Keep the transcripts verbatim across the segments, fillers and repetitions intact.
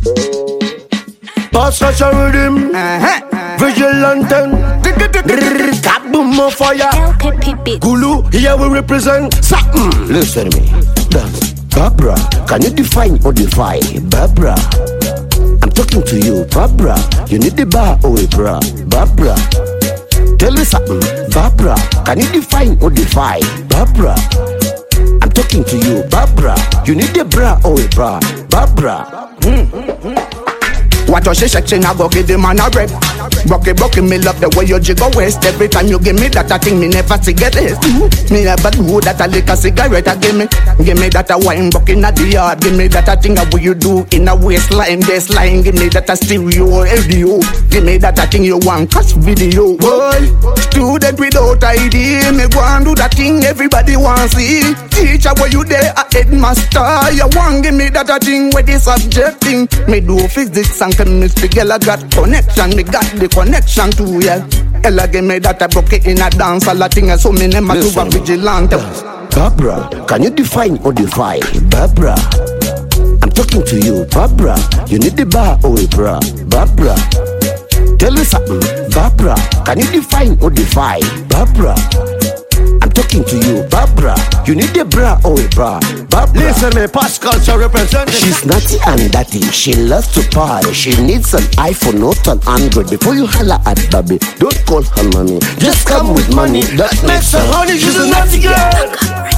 Pass such a rhythm, vigilante, kaboom on fire. Gulu, here we represent something. Listen to me, Barbara, can you define or defy? Barbara, I'm talking to you, Barbara. You need the bar or a bra, Barbara. Tell me something, Barbara. Can you define or defy? Barbara, I'm talking to you, Barbara. You need the bra or a bra, Barbara. Mm. What was she section? I go give the man a rep. Rocky, rocky, me love the way you jiggle waist. Every time you give me that, I think me never forget it. Me never do that, I lick a cigarette. I give me, give me that a wine buck in the yard. Give me that a thing what you do in a waistline, baseline. Give me that a stereo, L D O. Give me that a thing you want, catch video. Boy, student without I D, me go and do that thing everybody want see. Teacher, where you there, a headmaster. You want give me that a thing where the subject thing. Me do physics and chemistry, girl, I got connection. Me got the connection to ya. Ella give me that I broke it in a dance. All the things so me name to a vigilante. Barbara, can you define or defy? Barbara, I'm talking to you, Barbara. You need the bar or a bra, Barbara. Tell me something, Barbara. Can you define or defy? Barbara, I'm talking to you, Barbara. You need a bra or a bra, Barbara. Listen me, Pascal shall represent. She's naughty and dirty, she loves to party. She needs an iPhone, not an Android. Before you holler at Bobby, don't call her mommy. Just come with money, that makes her honey. She's a naughty girl.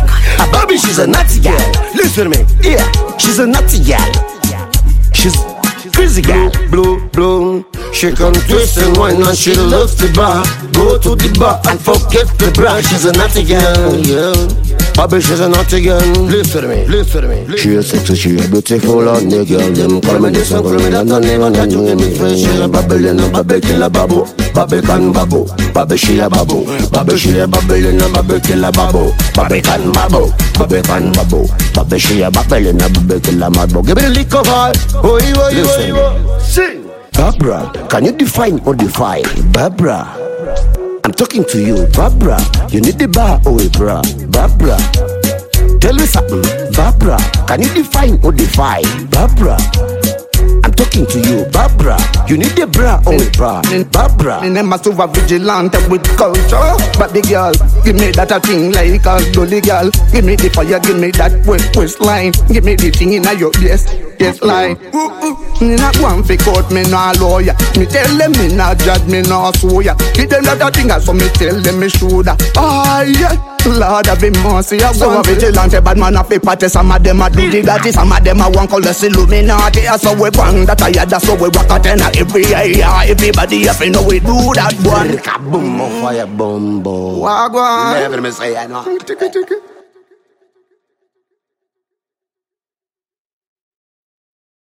A Bobby, she's a naughty girl. Listen to me, yeah, she's a naughty girl. She's crazy girl. Blue, blue, she can twist and wine and she loves the bar. Go to the bar and forget the bra. She's a naughty girl, yeah. Bobby, she's a naughty girl. Listen to me, listen to me. She is sexy, she is beautiful and the girl. Them call me this and call me that and name and that you me friend. She a Babylon and Bobby kill a babu. Bobby can babu. Bobby she a babu. Bobby she a Babylon and Bobby kill a babu. Bobby can babu. Bobby can babu. Bobby she a Babylon and Bobby kill a babu. Give me the lick of her. Oh, you, you, you, you. Sing. Barbara, can you define or defy? Barbara, I'm talking to you, Barbara. You need the bar or a bra, Barbara. Tell me something, Barbara. Can you define or defy? Barbara, I'm talking to you, Barbara. You need the bra or a bra, Barbara. Me name a super vigilante with culture. But the girl, give me that a thing like a dolly girl. Give me the fire, give me that wet waistline. Give me the thing in a your yes, yes line. Me not one fake out, me no lawyer. Me tell them me not judge, me no swear. Give them that a thing, so me tell them me shoulda. Ah yeah. Lord have mercy, I so a vigilante bad man of a party. Some of them a do the dirty, some of them a want call us Illuminati. So we bang that I had, so we rock a ten every area. Everybody have to know we do that one. Kaboom, fire, boom, boom. Wagwan. Never me say I know.